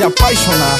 se apaixonar.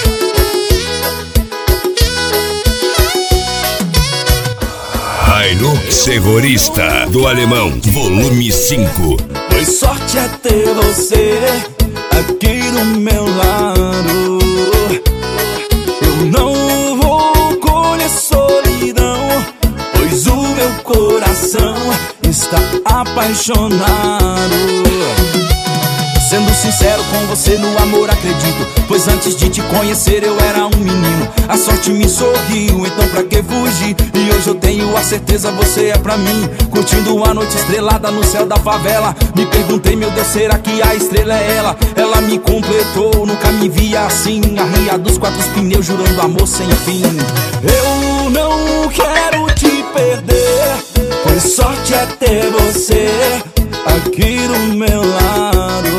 Hilux Egoísta do Alemão, volume 5. Pois sorte é ter você aqui do meu lado. Eu não vou colher solidão, pois o meu coração está apaixonado. Sendo sincero com você, no amor acredito, pois antes de te conhecer eu era um menino. A sorte me sorriu, então pra que fugir? E hoje eu tenho a certeza, você é pra mim. Curtindo a noite estrelada no céu da favela, me perguntei, meu Deus, será que a estrela é ela? Ela me completou, nunca me via assim, arriado dos 4 pneus, jurando amor sem fim. Eu não quero te perder, pois sorte é ter você aqui do meu lado.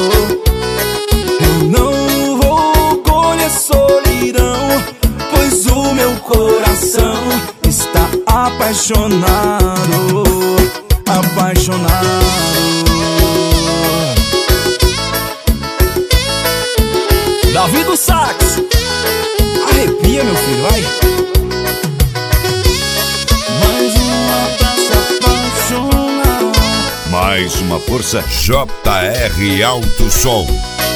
Eu não vou colher solidão, pois o meu coração está apaixonado, apaixonado. Davi do Sax, arrepia, meu filho, vai. Mais uma pra se apaixonar. Mais uma força, JR Alto Som.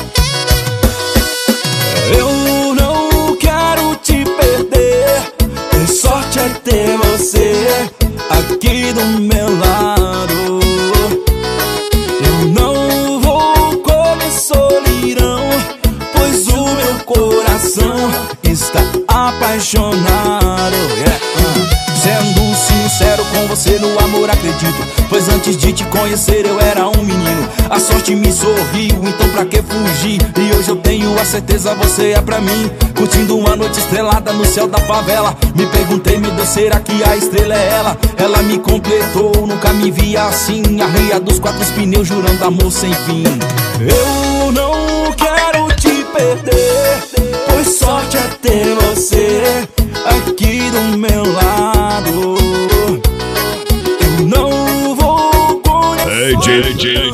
Eu não quero te perder, pois sorte é ter você aqui do meu lado. Eu não vou colher solidão, pois o meu coração está apaixonado. Sendo sincero com você, no amor acredito, pois antes de te conhecer eu era um menino. A sorte me sorriu, então pra que fugir? E hoje eu tenho a certeza, você é pra mim. Curtindo uma noite estrelada no céu da favela, me perguntei, meu Deus, será que a estrela é ela? Ela me completou, nunca me via assim, arriado dos 4 pneus, jurando amor sem fim. Eu não quero te perder, pois sorte é ter você aqui do meu lado. Eu não vou conhecer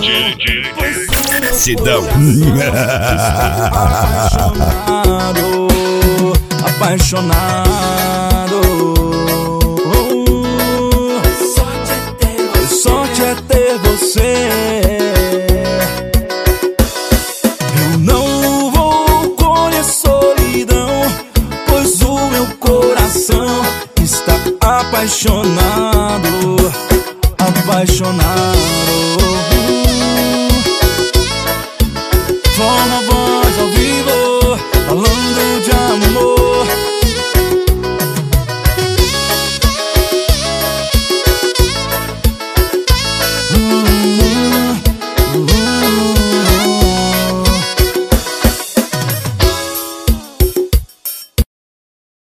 Sidão. Apaixonado, apaixonado. Sorte é ter você. Eu não vou colher solidão, pois o meu coração está apaixonado, apaixonado.